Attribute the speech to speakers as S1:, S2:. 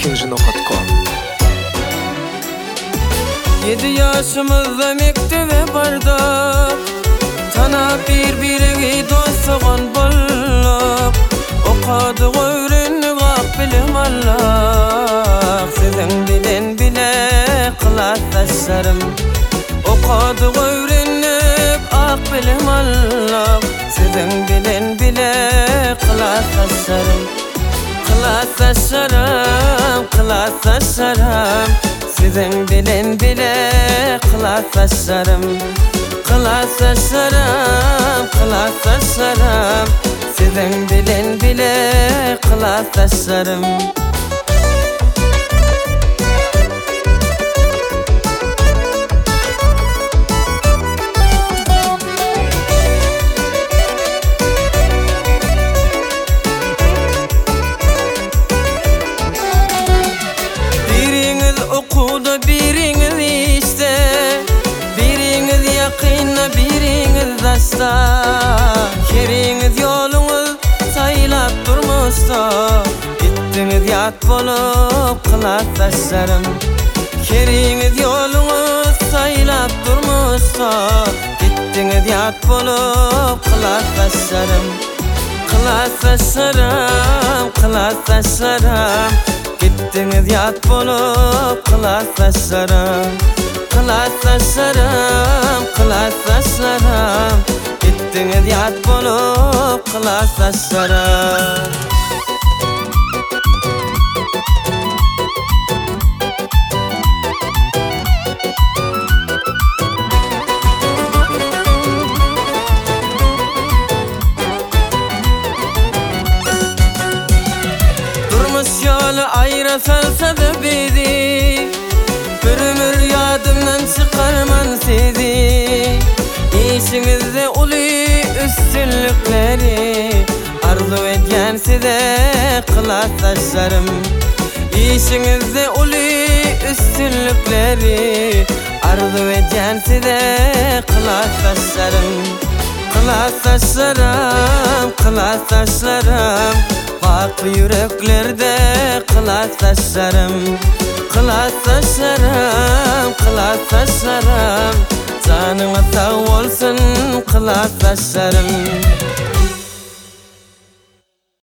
S1: 2-nji nokatko.
S2: 7 yaşımızda mektebe bardık, tanap bir-biriga dostsugan bolduk. Okadyk, öwrendik, ak bilim Allah. Sizin bilen bile kılasaşlarım. Okadyk, öwrendik, ak bilim Allah. Sizin bilen bile kılasaşlarım. Kılasaşlarım, kılasaşlarım. Sizin bilen bile kılasaşlarım. Kılasaşlarım, kılasaşlarım. Sizin bilen bile kılasaşlarım. Biriniz okuda, biriniz işte, biriniz yakınla, biriniz daşta. Keriniz yolunuz saylap durmuşsa, gittiniz yat bolup kılasaşlarım. Keriniz yolunuz saylap durmuşsa, gittiniz yat bolup kılasaşlarım. Kılasaşlarım, kılasaşlarım. Gittiniz yat bolup kılasaşlarım. Kılasaşlarım, kılasaşlarım. Gittiniz yat bolup kılasaşlarım. Durmuş yolu ayrı salsa da bizi, bir ömür yadımdan çıkarman sizi. İşinizde uli üstünlükleri, arzu etken size kılasaşlarım. İşinizde uli üstünlükleri, arzu etken size kılasaşlarım. Kılasaşlarım, kılasaşlarım. Farklı yüreklerde kılasaşlarım. Kılasaşlarım, kılasaşlarım. Canıma sağ olsun kılasaşlarım.